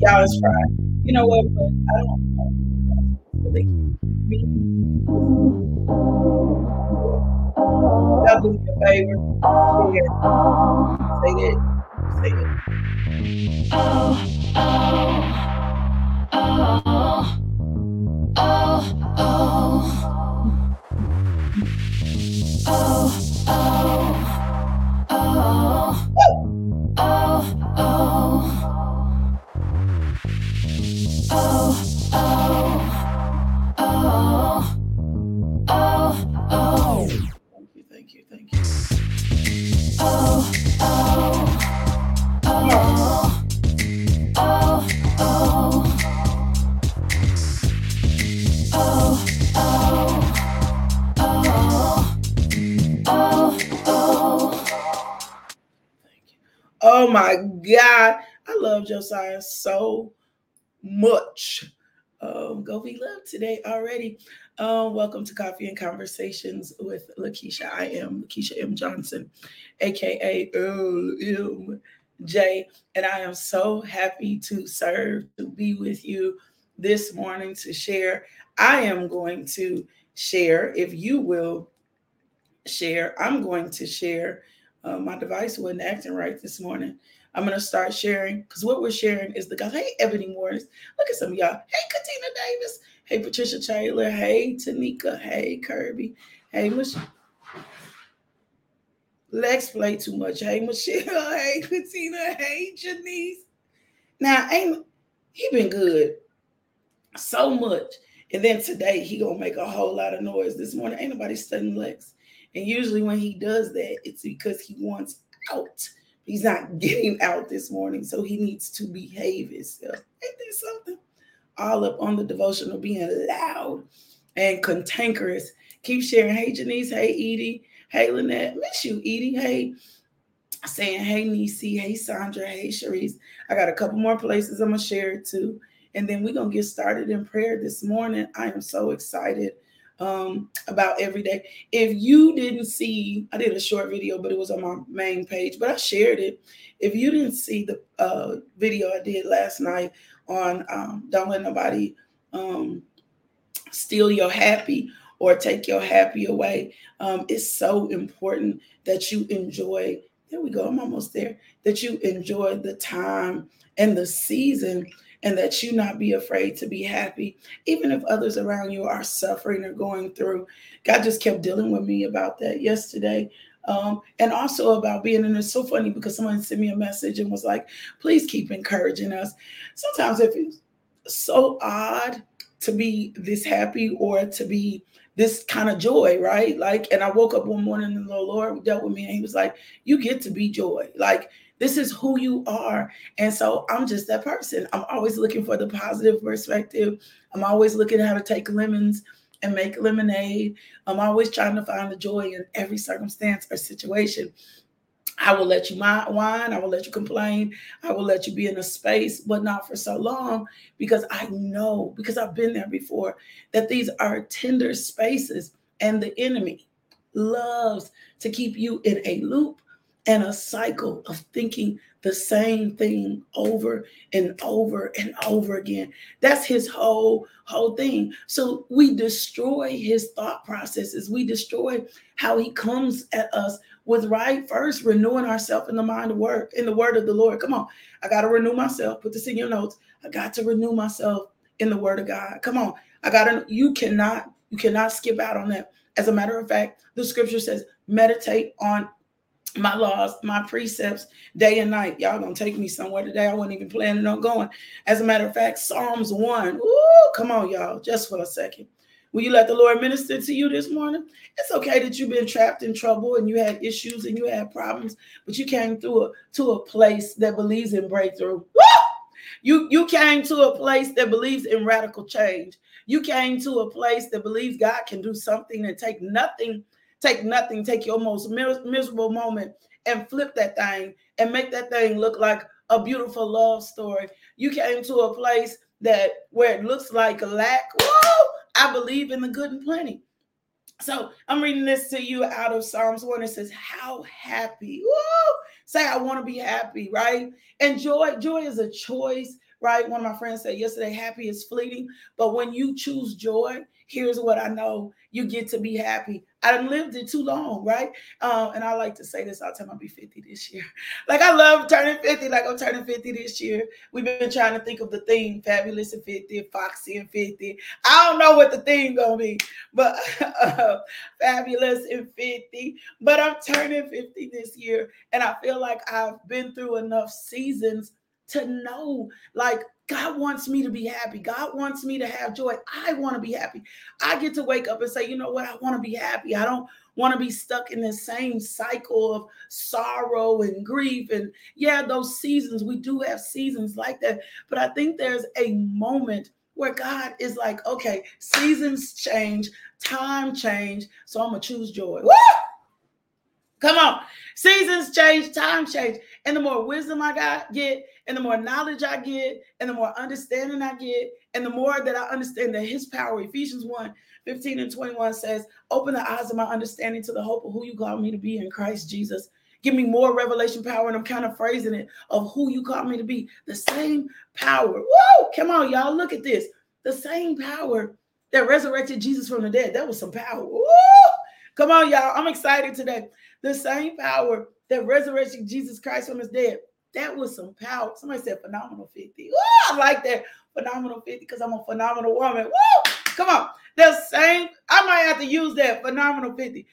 Y'all, it's Friday. You know what? But I don't know. So they keep me. Y'all do me a favor. Share. Say that. Say it. Thank you. Thank you. Thank you. Come on. Thank you. Oh my God. I love Josiah so much. Go be loved today already. Welcome to Coffee and Conversations with Lakeisha. I am Lakeisha M. Johnson, aka LMJ, and I am so happy to serve, to be with you this morning to share. I am going to share, if you will share, I'm going to share. My device wasn't acting right this morning. I'm going to start sharing because what we're sharing is the gospel. Hey, Ebony Morris. Look at some of y'all. Hey, Katina Davis. Hey, Patricia Taylor. Hey, Tanika. Hey, Kirby. Hey, Michelle. Lex play too much. Hey, Michelle. Hey, Katina. Hey, Janice. Now, ain't he been good so much? And then today he gonna make a whole lot of noise. This morning ain't nobody studying Lex. And usually when he does that, it's because he wants out. He's not getting out this morning, so he needs to behave himself. Ain't there something? All up on the devotional, being loud and cantankerous. Keep sharing. Hey, Janice. Hey, Edie. Hey, Lynette. Miss you, Edie. Hey, saying, hey, Nisi. Hey, Sandra. Hey, Sharice. I got a couple more places I'm going to share it to. And then we're going to get started in prayer this morning. I am so excited about every day. If you didn't see, I did a short video, but it was on my main page, but I shared it. If you didn't see the video I did last night on don't let nobody steal your happy or take your happy away, it's so important that you enjoy. There we go. I'm almost there. That you enjoy the time and the season, and that you not be afraid to be happy, even if others around you are suffering or going through. God just kept dealing with me about that yesterday. And also about being, and it's so funny because someone sent me a message and was like, please keep encouraging us. Sometimes it feels so odd to be this happy or to be this kind of joy, right? Like, and I woke up one morning and the Lord dealt with me and he was like, you get to be joy. Like, this is who you are. And so I'm just that person. I'm always looking for the positive perspective. I'm always looking at how to take lemons and make lemonade. I'm always trying to find the joy in every circumstance or situation. I will let you whine. I will let you complain. I will let you be in a space, but not for so long, because I know, because I've been there before, that these are tender spaces, and the enemy loves to keep you in a loop and a cycle of thinking the same thing over and over and over again. That's his whole thing. So we destroy his thought processes. We destroy how he comes at us with right first renewing ourselves in the mind of word, in the word of the Lord. Come on. I got to renew myself. Put this in your notes. I got to renew myself in the word of God. Come on. You cannot skip out on that. As a matter of fact, the scripture says, meditate on my laws, my precepts, day and night. Y'all gonna take me somewhere today. I wasn't even planning on going. As a matter of fact, Psalms 1. Ooh, come on, y'all, just for a second. Will you let the Lord minister to you this morning? It's okay that you've been trapped in trouble and you had issues and you had problems, but you came to a place that believes in breakthrough. Woo! You came to a place that believes in radical change. You came to a place that believes God can do something and take nothing, take your most miserable moment and flip that thing and make that thing look like a beautiful love story. You came to a place that where it looks like a lack. Whoa! I believe in the good and plenty. So I'm reading this to you out of Psalms 1. It says, how happy. Woo! Say, I want to be happy, right? And joy is a choice right? One of my friends said yesterday, happy is fleeting. But when you choose joy, here's what I know. You get to be happy. I done lived it too long, right? And I like to say this all the time, I'll be 50 this year. Like I love turning 50, like I'm turning 50 this year. We've been trying to think of the theme, fabulous and 50, foxy and 50. I don't know what the theme gonna be, but fabulous and 50. But I'm turning 50 this year, and I feel like I've been through enough seasons to know, like, God wants me to be happy. God wants me to have joy. I want to be happy. I get to wake up and say, you know what? I want to be happy. I don't want to be stuck in the same cycle of sorrow and grief. And yeah, those seasons, we do have seasons like that. But I think there's a moment where God is like, okay, seasons change, time change, so I'm going to choose joy. Woo! Come on. Seasons change, time change. And the more wisdom I get, and the more knowledge I get, and the more understanding I get, and the more that I understand that his power, Ephesians 1:15-21 says, open the eyes of my understanding to the hope of who you called me to be in Christ Jesus. Give me more revelation power, and I'm kind of phrasing it, of who you called me to be. The same power. Woo! Come on, y'all. Look at this. The same power that resurrected Jesus from the dead. That was some power. Woo! Come on, y'all. I'm excited today. The same power that resurrected Jesus Christ from his dead. That was some power. Somebody said phenomenal 50. Woo! I like that. Phenomenal 50 because I'm a phenomenal woman. Woo! Come on. The same. I might have to use that. Phenomenal 50.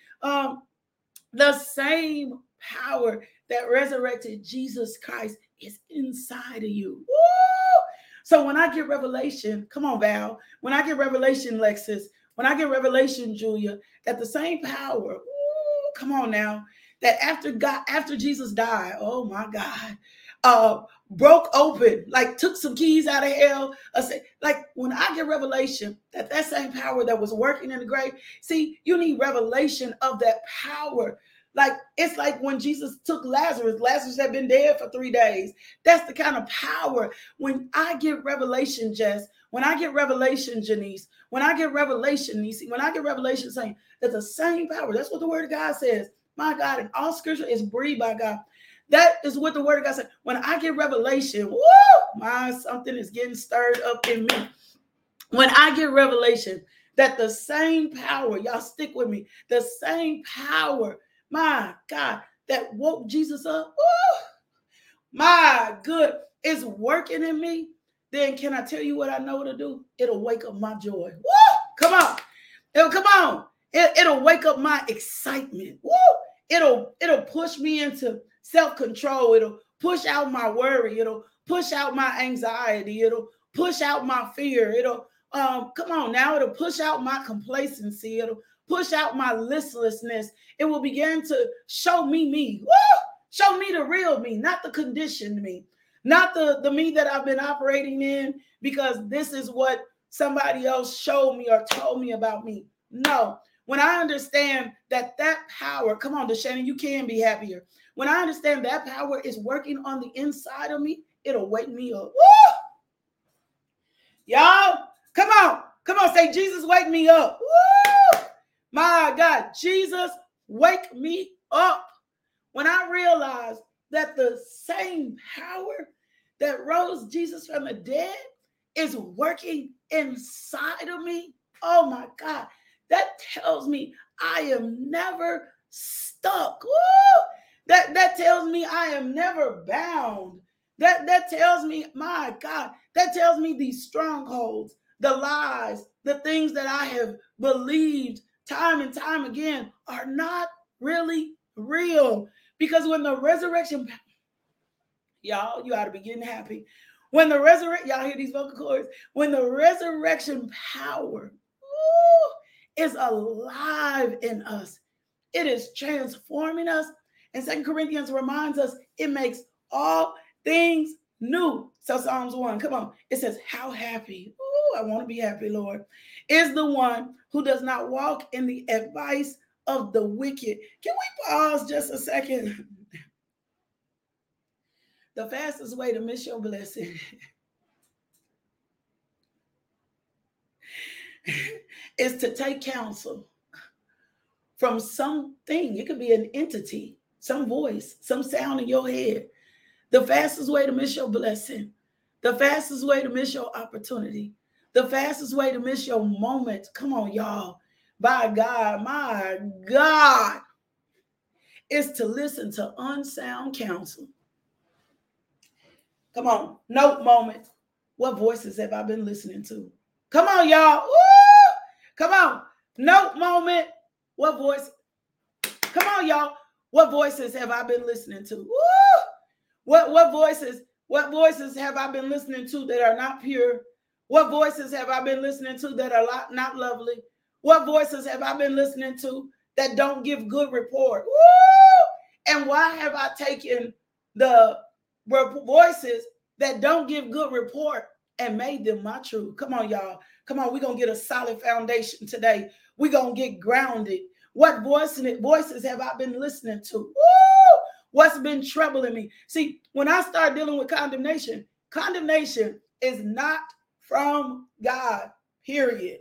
The same power that resurrected Jesus Christ is inside of you. Woo! So when I get revelation, come on, Val. When I get revelation, Lexus. When I get revelation, Julia, that the same power, ooh, come on now, that after Jesus died, oh my God, broke open, like took some keys out of hell. Like when I get revelation, that same power that was working in the grave, see, you need revelation of that power. Like, it's like when Jesus took Lazarus had been dead for 3 days. That's the kind of power. When I get revelation, Jess, when I get revelation, Janice, when I get revelation, Nisi, when I get revelation saying that the same power, that's what the word of God says. My God, and all scripture is breathed by God. That is what the word of God says. When I get revelation, woo, something is getting stirred up in me. When I get revelation that the same power, y'all stick with me, the same power, my God, that woke Jesus up, my good, is working in me, then can I tell you what I know to do? It'll wake up my joy. Woo! Come on. It'll wake up my excitement. Woo! It'll push me into self-control. It'll push out my worry. It'll push out my anxiety. It'll push out my fear. It'll come on now, it'll push out my complacency. It'll push out my listlessness. It will begin to show me. Woo! Show me the real me, not the conditioned me. Not the me that I've been operating in because this is what somebody else showed me or told me about me. No. When I understand that power, come on, DeShannon, you can be happier. When I understand that power is working on the inside of me, it'll wake me up. Woo! Y'all, come on, say, Jesus, wake me up. Woo! My God, Jesus, wake me up. When I realize that the same power that rose Jesus from the dead is working inside of me, oh my God, that tells me I am never stuck. Woo! That tells me I am never bound. That tells me, my God, that tells me these strongholds, the lies, the things that I have believed time and time again are not really real. Because when the resurrection, y'all, you ought to be getting happy. When the resurrection, y'all hear these vocal cords? When the resurrection power is alive in us, it is transforming us. And 2 Corinthians reminds us it makes all things new. So Psalms 1, come on. It says, how happy, I want to be happy, Lord, is the one who does not walk in the advice of the wicked. Can we pause just a second? The fastest way to miss your blessing is to take counsel from something. It could be an entity, some voice, some sound in your head. The fastest way to miss your blessing, The fastest way to miss your opportunity, the fastest way to miss your moment, come on, y'all, by God, my God, is to listen to unsound counsel. Come on, note moment. What voices have I been listening to? Come on, y'all. Woo! Come on, note moment. What voice? Come on, y'all. What voices have I been listening to? Woo! What voices? What voices have I been listening to that are not pure? What voices have I been listening to that are not lovely? What voices have I been listening to that don't give good report? Woo! And why have I taken the voices that don't give good report and made them my truth? Come on, y'all. Come on, we're going to get a solid foundation today. We're going to get grounded. What voices have I been listening to? Woo! What's been troubling me? See, when I start dealing with condemnation, condemnation is not from God, period.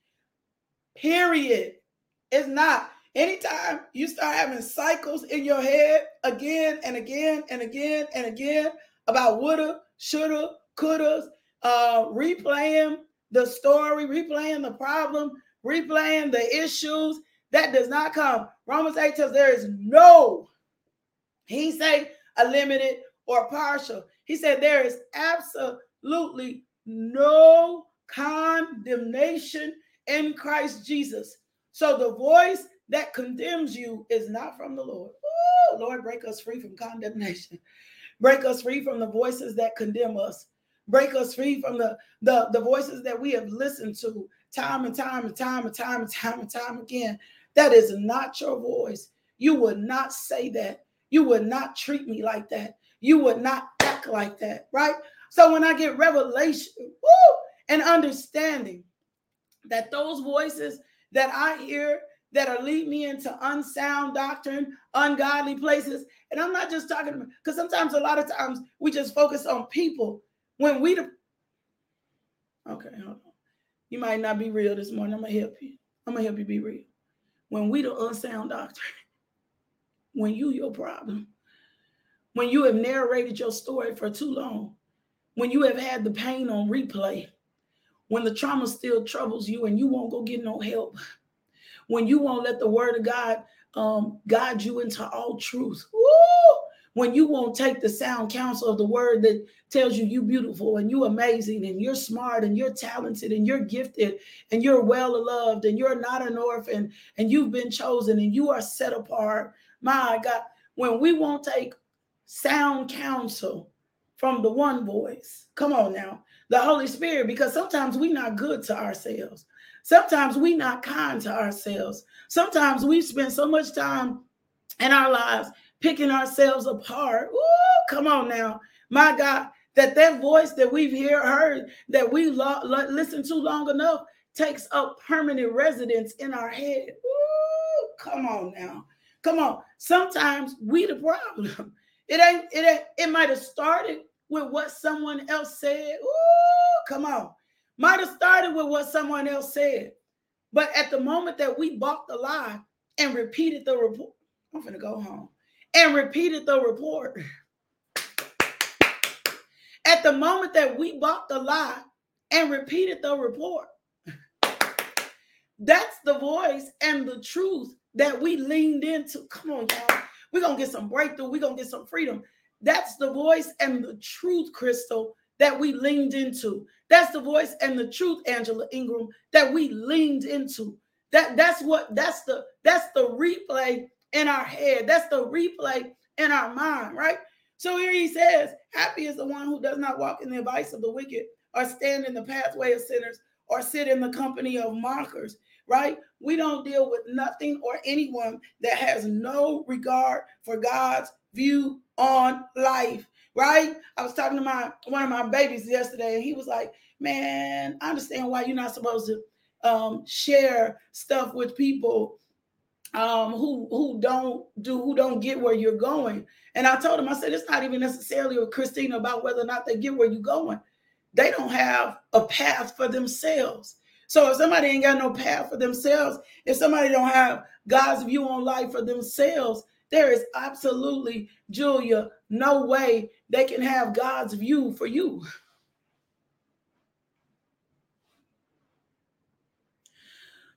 Period. It's not. Anytime you start having cycles in your head again and again and again and again about woulda, shoulda, couldas, replaying the story, replaying the problem, replaying the issues, that does not come. Romans 8 tells there is no, he say a limited or partial. He said there is absolutely no condemnation in Christ Jesus. So the voice that condemns you is not from the Lord. Ooh, Lord, break us free from condemnation. Break us free from the voices that condemn us. Break us free from the voices that we have listened to time and time and time and time and time and time again. That is not your voice. You would not say that. You would not treat me like that. You would not act like that, right? So when I get revelation, and understanding that those voices that I hear that are lead me into unsound doctrine, ungodly places, and I'm not just talking about, because sometimes, a lot of times, we just focus on people when we okay, hold on. You might not be real this morning. I'm gonna help you. I'm gonna help you be real. When we the unsound doctrine, when you your problem, when you have narrated your story for too long, when you have had the pain on replay, when the trauma still troubles you and you won't go get no help, when you won't let the word of God guide you into all truth, when you won't take the sound counsel of the word that tells you you beautiful and you amazing and you're smart and you're talented and you're gifted and you're well loved and you're not an orphan and you've been chosen and you are set apart. My God, when we won't take sound counsel from the one voice, come on now, the Holy Spirit, because sometimes we're not good to ourselves. Sometimes we're not kind to ourselves. Sometimes we spend so much time in our lives picking ourselves apart. Ooh, come on now. My God, that voice that we've heard, that we listened to long enough, takes up permanent residence in our head. Ooh, come on now. Come on. Sometimes we the problem. It might have started with what someone else said. Ooh, come on. Might have started with what someone else said. But at the moment that we bought the lie and repeated the report, I'm finna go home, and repeated the report. At the moment that we bought the lie and repeated the report, that's the voice and the truth that we leaned into. Come on, y'all. We're going to get some breakthrough. We're going to get some freedom. That's the voice and the truth, Crystal, that we leaned into. That's the voice and the truth, Angela Ingram, that we leaned into. That's the replay in our head. That's the replay in our mind, right? So here he says, happy is the one who does not walk in the advice of the wicked, or stand in the pathway of sinners, or sit in the company of mockers, right? We don't deal with nothing or anyone that has no regard for God's view on life, right? I was talking to one of my babies yesterday, and he was like, man, I understand why you're not supposed to share stuff with people who don't get where you're going. And I told him, I said, it's not even necessarily with Christina about whether or not they get where you're going. They don't have a path for themselves. So if somebody ain't got no path for themselves, if somebody don't have God's view on life for themselves, there is absolutely, Julia, no way they can have God's view for you.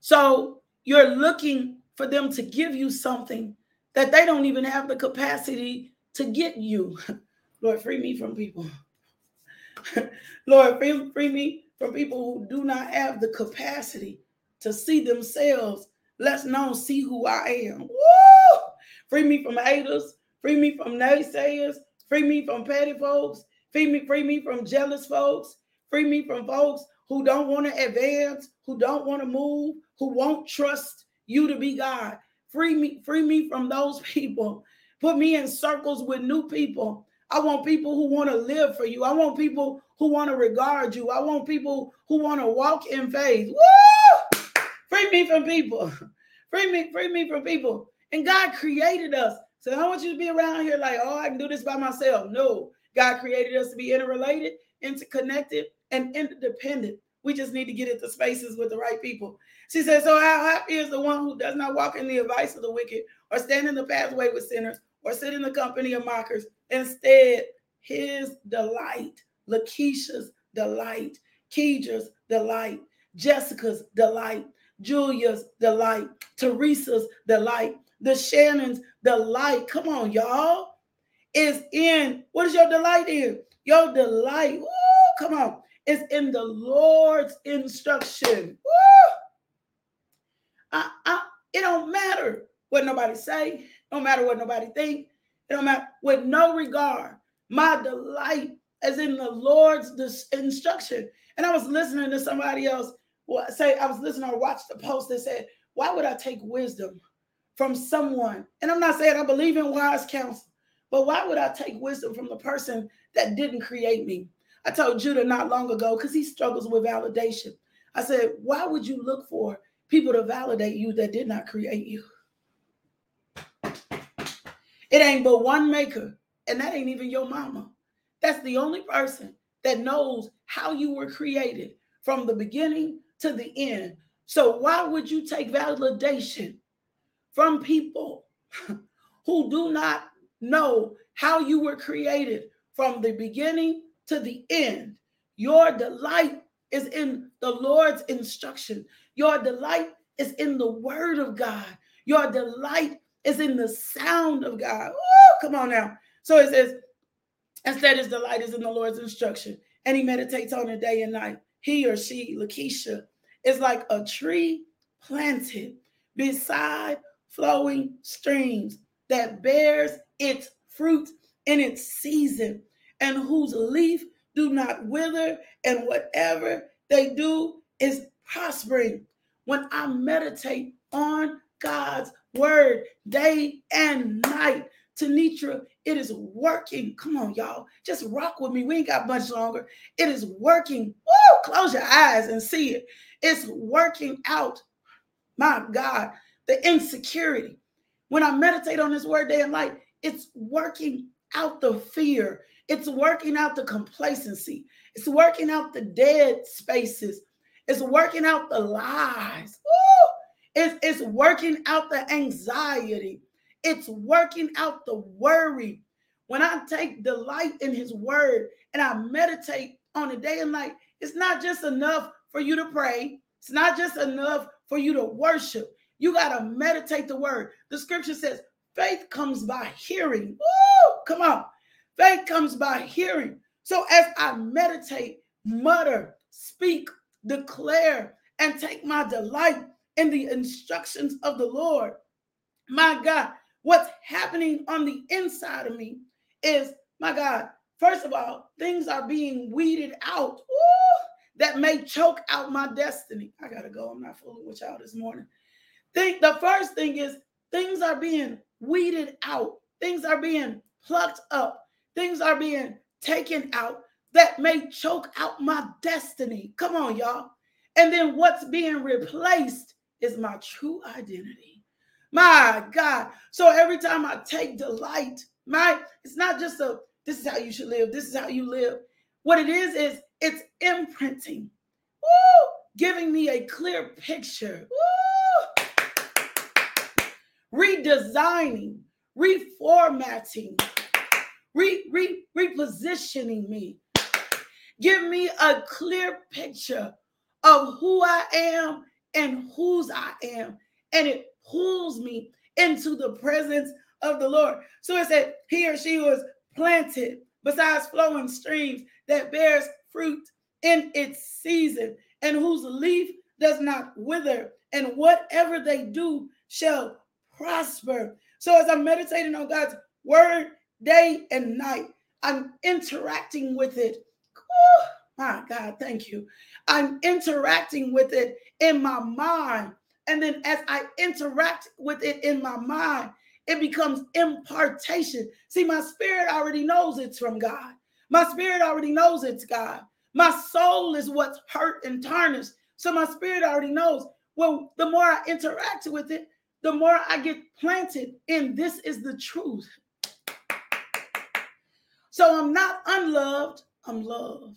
So you're looking for them to give you something that they don't even have the capacity to get you. Lord, free me from people. Lord, free me from people who do not have the capacity to see themselves, let alone see who I am. Woo! Free me from haters. Free me from naysayers. Free me from petty folks. Free me from jealous folks. Free me from folks who don't want to advance, who don't want to move, who won't trust you to be God. Free me from those people. Put me in circles with new people. I want people who want to live for you. I want people who want to regard you. I want people who want to walk in faith. Woo! Free me from people. Free me from people. And God created us. So I don't want you to be around here like, oh, I can do this by myself. No. God created us to be interrelated, interconnected, and interdependent. We just need to get into spaces with the right people. She said, so how happy is the one who does not walk in the advice of the wicked, or stand in the pathway with sinners, or sit in the company of mockers. Instead, his delight, Lakeisha's delight, Keedra's delight, Jessica's delight, Julia's delight, Teresa's delight, the Shannon's delight. Come on, y'all. Is in, what is your delight in? Your delight, woo, come on, is in the Lord's instruction. Woo! It don't matter what nobody say. It don't matter what nobody think. It don't matter. With no regard, my delight is in the Lord's instruction. And I was listening to somebody else say, I was listening or watched the post that said, why would I take wisdom from someone? And I'm not saying I believe in wise counsel, but why would I take wisdom from the person that didn't create me? I told Judah not long ago, because he struggles with validation. I said, why would you look for people to validate you that did not create you? It ain't but one maker, and that ain't even your mama. That's the only person that knows how you were created from the beginning to the end. So why would you take validation from people who do not know how you were created from the beginning to the end? Your delight is in the Lord's instruction. Your delight is in the word of God. Your delight is in the sound of God. Woo, come on now. So it says, instead his delight is in the Lord's instruction, and he meditates on it day and night. He or she, Lakeisha, is like a tree planted beside flowing streams that bears its fruit in its season, and whose leaf do not wither, and whatever they do is prospering. When I meditate on God's word day and night, Tenitra, it is working. Come on, y'all. Just rock with me. We ain't got much longer. It is working. Woo! Close your eyes and see it. It's working out. My God, the insecurity. When I meditate on this word day and night, it's working out the fear. It's working out the complacency. It's working out the dead spaces. It's working out the lies. Woo! It's working out the anxiety. It's working out the worry. When I take delight in his word and I meditate on it day and night, it's not just enough for you to pray. It's not just enough for you to worship. You got to meditate the word. The scripture says faith comes by hearing. Woo! Come on. Faith comes by hearing. So as I meditate, mutter, speak, declare, and take my delight in the instructions of the Lord, my God, what's happening on the inside of me is, my God, first of all, things are being weeded out that may choke out my destiny. I got to go. I'm not fooling with y'all this morning. The first thing is things are being weeded out. Things are being plucked up. Things are being taken out that may choke out my destiny. Come on, y'all. And then what's being replaced is my true identity. My God. So every time I take delight, it's not just this is how you should live. This is how you live. What it is it's imprinting. Woo! Giving me a clear picture. Woo! Redesigning, reformatting, repositioning me. Give me a clear picture of who I am and whose I am. And it pulls me into the presence of the Lord. So it said, he or she was planted beside flowing streams that bears fruit in its season, and whose leaf does not wither, and whatever they do shall prosper. So as I'm meditating on God's word day and night, I'm interacting with it. Oh, my God, thank you. I'm interacting with it in my mind. And then as I interact with it in my mind, it becomes impartation. See, my spirit already knows it's from God. My spirit already knows it's God. My soul is what's hurt and tarnished. So my spirit already knows. Well, the more I interact with it, the more I get planted in this is the truth. So I'm not unloved, I'm loved.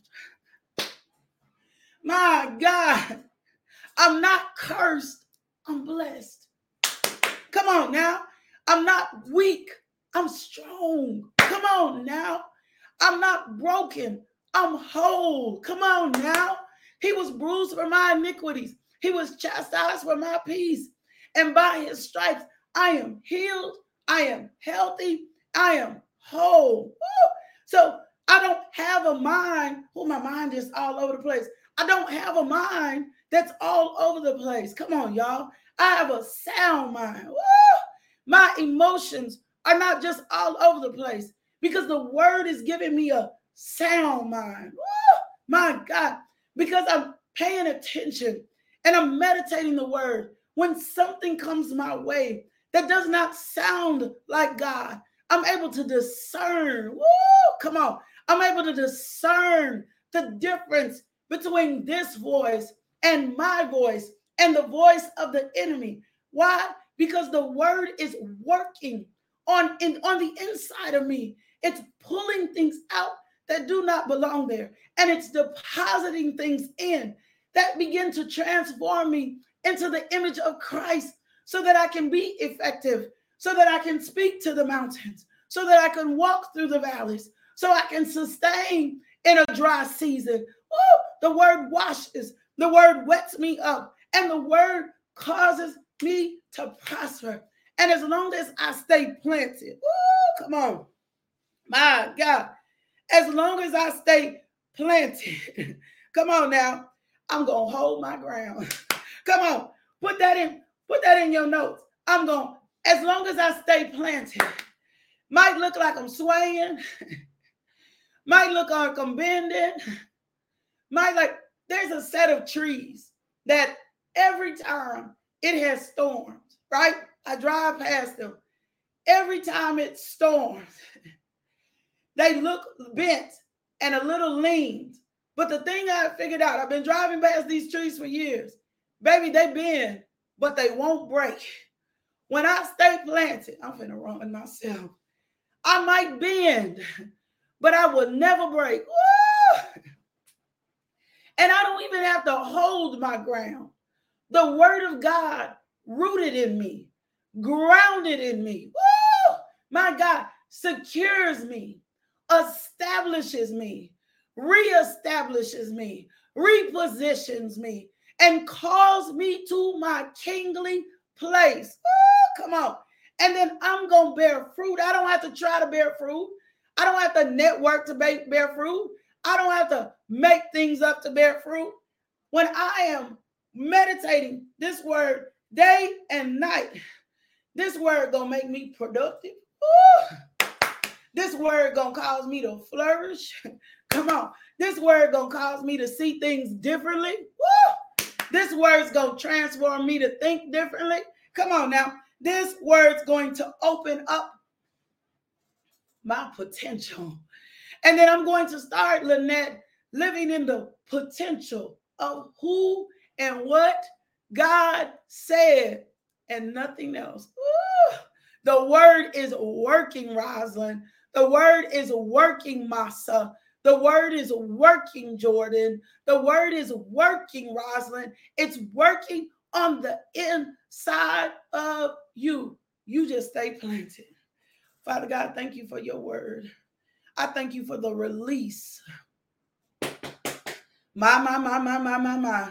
My God, I'm not cursed, I'm blessed. Come on now. I'm not weak, I'm strong. Come on now. I'm not broken, I'm whole. Come on now. He was bruised for my iniquities. He was chastised for my peace. And by his stripes, I am healed. I am healthy. I am whole. Woo! So I don't have a mind. My mind is all over the place. I don't have a mind that's all over the place. Come on, y'all. I have a sound mind. Woo! My emotions are not just all over the place because the word is giving me a sound mind. Woo! My God, because I'm paying attention and I'm meditating the word. When something comes my way that does not sound like God, I'm able to discern. Woo! Come on. I'm able to discern the difference between this voice and my voice and the voice of the enemy. Why? Because the word is working on the inside of me. It's pulling things out that do not belong there. And it's depositing things in that begin to transform me into the image of Christ so that I can be effective, so that I can speak to the mountains, so that I can walk through the valleys, so I can sustain in a dry season. Woo! The word washes, the word wets me up, and the word causes me to prosper. And as long as I stay planted, woo, come on, my God, as long as I stay planted, come on now, I'm going to hold my ground. Come on, put that in your notes. As long as I stay planted, might look like I'm swaying, might look like I'm bending, there's a set of trees that every time it has storms, right? I drive past them. Every time it storms, they look bent and a little leaned. But the thing I figured out, I've been driving past these trees for years. Baby, they bend, but they won't break. When I stay planted, I'm finna run myself. I might bend, but I will never break. Woo! And I don't even have to hold my ground. The word of God rooted in me, grounded in me. Woo! My God, secures me, establishes me, reestablishes me, repositions me, and calls me to my kingly place. Woo! Come on. And then I'm going to bear fruit. I don't have to try to bear fruit. I don't have to network to bear fruit. I don't have to make things up to bear fruit. When I am meditating this word day and night, this word gonna make me productive. Ooh. This word gonna cause me to flourish. Come on. This word gonna cause me to see things differently. Woo. This word's gonna transform me to think differently. Come on now. This word's going to open up my potential. And then I'm going to start, Lynette, living in the potential of who and what God said and nothing else. Ooh, the word is working, Rosalind. The word is working, Masa. The word is working, Jordan. The word is working, Rosalind. It's working on the inside of you. You just stay planted. Father God, thank you for your word. I thank you for the release. My.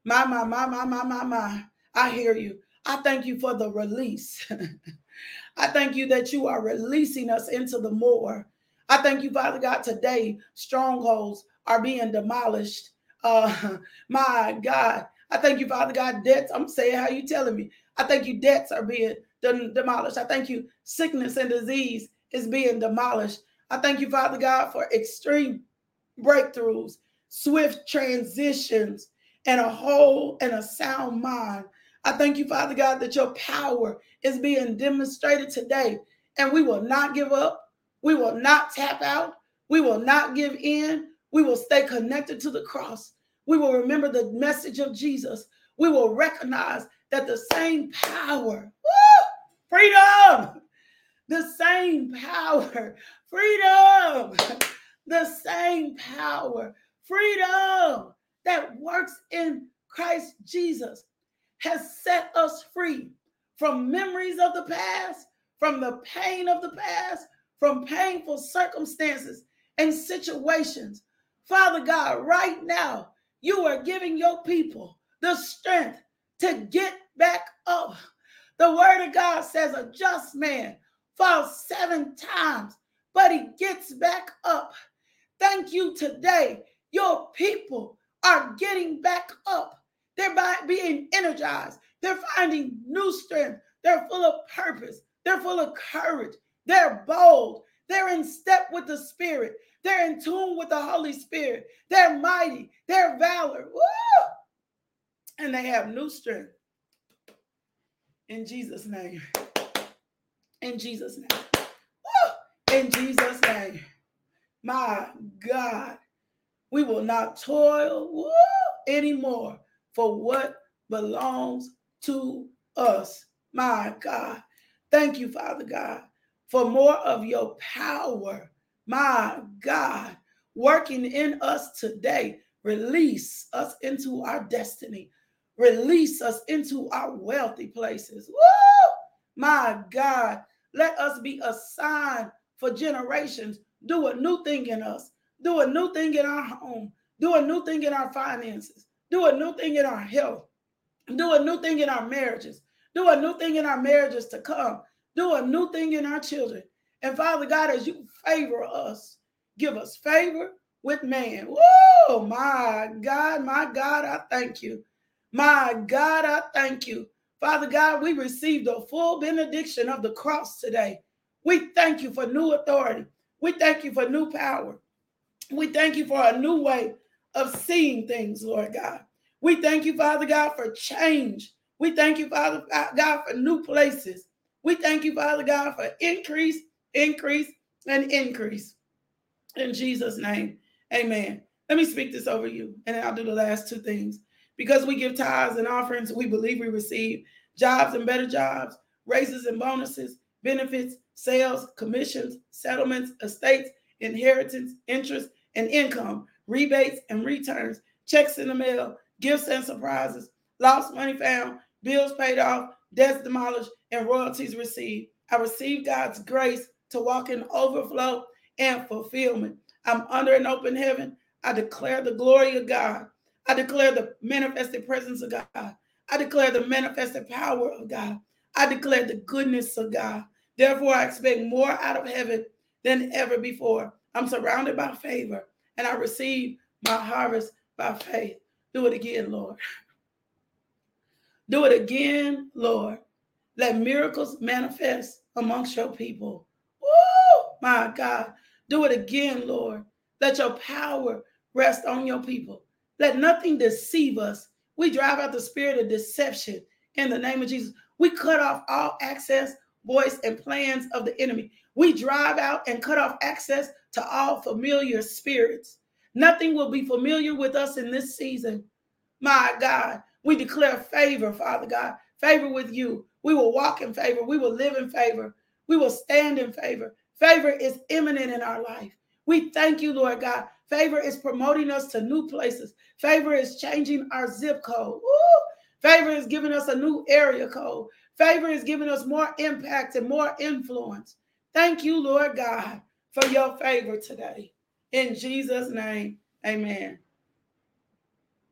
My. I hear you. I thank you for the release. I thank you that you are releasing us into the more. I thank you, Father God, today strongholds are being demolished. My God. I thank you, Father God, debts. I'm saying how you telling me. I thank you, debts are being demolished. I thank you, sickness and disease is being demolished. I thank you, Father God, for extreme breakthroughs, swift transitions, and a whole and a sound mind. I thank you, Father God, that your power is being demonstrated today, and we will not give up. We will not tap out. We will not give in. We will stay connected to the cross. We will remember the message of Jesus. We will recognize that the same power, freedom, the same power, freedom, the same power, freedom that works in Christ Jesus has set us free from memories of the past, from the pain of the past, from painful circumstances and situations. Father God, right now, you are giving your people the strength to get back up. The word of God says a just man falls 7 times, but he gets back up. Thank you today. Your people are getting back up. They're being energized. They're finding new strength. They're full of purpose. They're full of courage. They're bold. They're in step with the Spirit. They're in tune with the Holy Spirit. They're mighty. They're valor. Woo! And they have new strength. In Jesus' name. In Jesus' name. Woo! In Jesus' name. My God. We will not toil anymore for what belongs to us. My God. Thank you, Father God, for more of your power. My God, working in us today. Release us into our destiny. Release us into our wealthy places. Woo! My God, let us be a sign for generations. Do a new thing in us. Do a new thing in our home. Do a new thing in our finances. Do a new thing in our health. Do a new thing in our marriages. Do a new thing in our marriages to come. Do a new thing in our children. And Father God, as you favor us, give us favor with man. Whoa, my God, I thank you. My God, I thank you. Father God, we received the full benediction of the cross today. We thank you for new authority. We thank you for new power. We thank you for a new way of seeing things, Lord God. We thank you, Father God, for change. We thank you, Father God, for new places. We thank you, Father God, for increase, increase, and increase. In Jesus' name, amen. Let me speak this over you, and then I'll do the last 2 things. Because we give tithes and offerings, we believe we receive jobs and better jobs, raises and bonuses, benefits, sales, commissions, settlements, estates, inheritance, interest, and income, rebates and returns, checks in the mail, gifts and surprises, lost money found, bills paid off, debts demolished, and royalties received. I receive God's grace to walk in overflow and fulfillment. I'm under an open heaven. I declare the glory of God. I declare the manifested presence of God. I declare the manifested power of God. I declare the goodness of God. Therefore, I expect more out of heaven than ever before. I'm surrounded by favor, and I receive my harvest by faith. Do it again, Lord. Do it again, Lord. Let miracles manifest amongst your people. Woo! My God. Do it again, Lord. Let your power rest on your people. Let nothing deceive us. We drive out the spirit of deception in the name of Jesus. We cut off all access, voice, and plans of the enemy. We drive out and cut off access to all familiar spirits. Nothing will be familiar with us in this season. My God, we declare favor, Father God, favor with you. We will walk in favor. We will live in favor. We will stand in favor. Favor is imminent in our life. We thank you, Lord God. Favor is promoting us to new places. Favor is changing our zip code. Woo! Favor is giving us a new area code. Favor is giving us more impact and more influence. Thank you, Lord God, for your favor today. In Jesus' name, amen.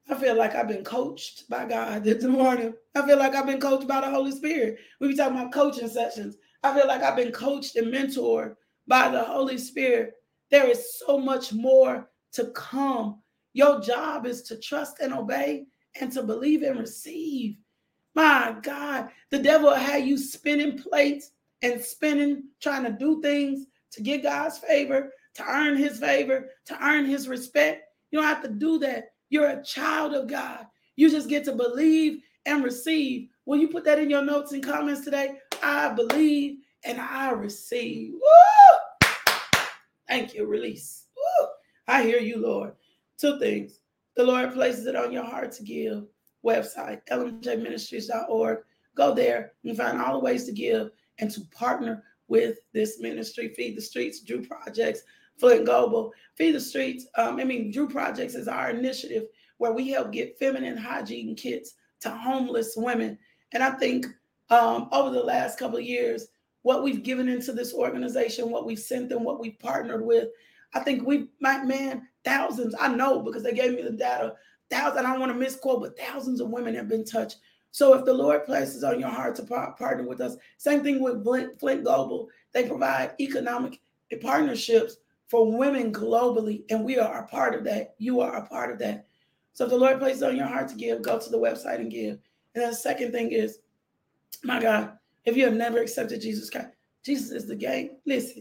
I feel like I've been coached by God this morning. I feel like I've been coached by the Holy Spirit. We be talking about coaching sessions. I feel like I've been coached and mentored by the Holy Spirit. There is so much more to come. Your job is to trust and obey and to believe and receive. My God, the devil will have you spinning plates and spinning, trying to do things to get God's favor, to earn his favor, to earn his respect. You don't have to do that. You're a child of God. You just get to believe and receive. Will you put that in your notes and comments today? I believe and I receive. Woo! Thank you. Release. Woo! I hear you, Lord. Two things. The Lord places it on your heart to give. Website, lmjministries.org. Go there. You can find all the ways to give and to partner with this ministry. Feed the Streets, Drew Projects, Flint Global. Feed the Streets. Drew Projects is our initiative where we help get feminine hygiene kits to homeless women. And I think over the last couple of years, what we've given into this organization, what we've sent them, what we've partnered with, I think thousands, I know because they gave me the data, thousands, I don't want to misquote, but thousands of women have been touched. So if the Lord places on your heart to partner with us, same thing with Flint Global, they provide economic partnerships for women globally, and we are a part of that. You are a part of that. So if the Lord places on your heart to give, go to the website and give. And then the second thing is, my God, if you have never accepted Jesus Christ, Jesus is the game. Listen,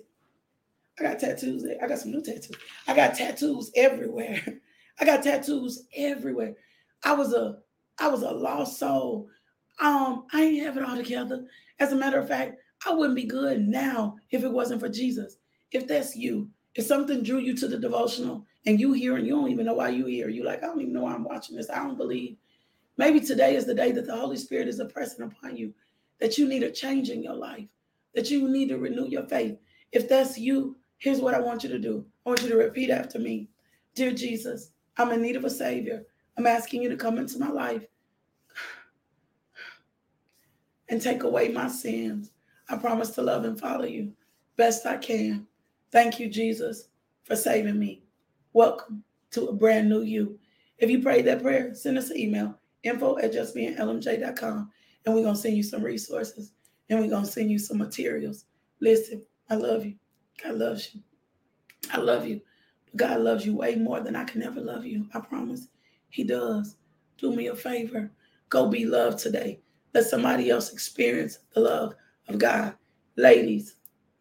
I got tattoos. I got some new tattoos. I got tattoos everywhere. I got tattoos everywhere. I was a lost soul. I ain't have it all together. As a matter of fact, I wouldn't be good now if it wasn't for Jesus. If that's you, if something drew you to the devotional and you here and you don't even know why you here, you like, I don't even know why I'm watching this. I don't believe. Maybe today is the day that the Holy Spirit is impressing upon you, that you need a change in your life, that you need to renew your faith. If that's you, here's what I want you to do. I want you to repeat after me. Dear Jesus, I'm in need of a Savior. I'm asking you to come into my life and take away my sins. I promise to love and follow you best I can. Thank you, Jesus, for saving me. Welcome to a brand new you. If you prayed that prayer, send us an email, info@justbeinglmj.com, and we're going to send you some resources, and we're going to send you some materials. Listen, I love you. God loves you. I love you. God loves you way more than I can ever love you. I promise. He does. Do me a favor. Go be loved today. Let somebody else experience the love of God. Ladies,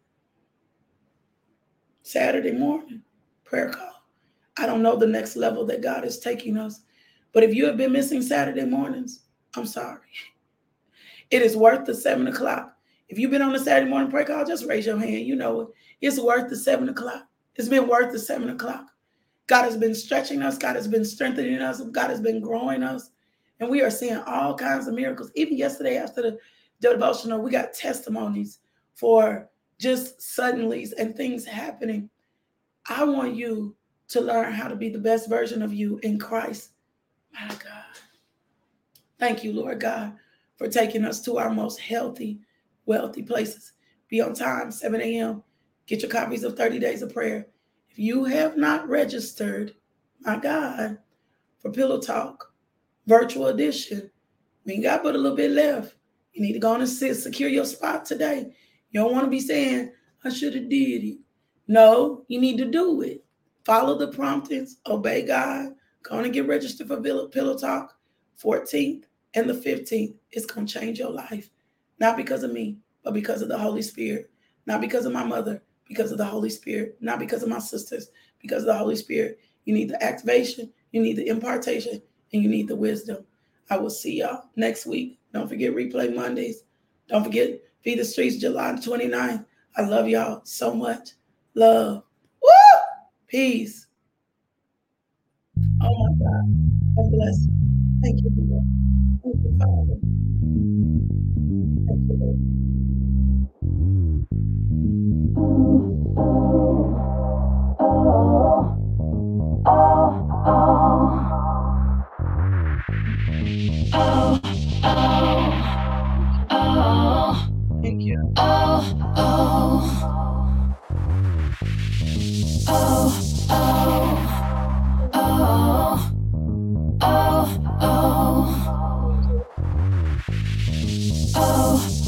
Saturday morning, prayer call. I don't know the next level that God is taking us, but if you have been missing Saturday mornings, I'm sorry. It is worth the 7 o'clock. If you've been on a Saturday morning prayer call, just raise your hand. You know it. It's worth the 7 o'clock. It's been worth the 7 o'clock. God has been stretching us. God has been strengthening us. God has been growing us. And we are seeing all kinds of miracles. Even yesterday after the devotional, we got testimonies for just suddenlies and things happening. I want you to learn how to be the best version of you in Christ. My God. Thank you, Lord God, for taking us to our most healthy, wealthy places. Be on time, 7 a.m. Get your copies of 30 Days of Prayer. If you have not registered, my God, for Pillow Talk, virtual edition, we ain't got but a little bit left. You need to go on and secure your spot today. You don't want to be saying, I should have did it. No, you need to do it. Follow the promptings, obey God. Go on and get registered for Pillow Talk, 14th and the 15th. It's going to change your life. Not because of me, but because of the Holy Spirit. Not because of my mother, because of the Holy Spirit. Not because of my sisters, because of the Holy Spirit. You need the activation, you need the impartation, and you need the wisdom. I will see y'all next week. Don't forget Replay Mondays. Don't forget Feed the Streets July 29th. I love y'all so much. Love. Woo! Peace. Oh my God. God bless you. Thank you, Lord. Thank you, Father. Thank you, Lord. Thank you. Oh. oh.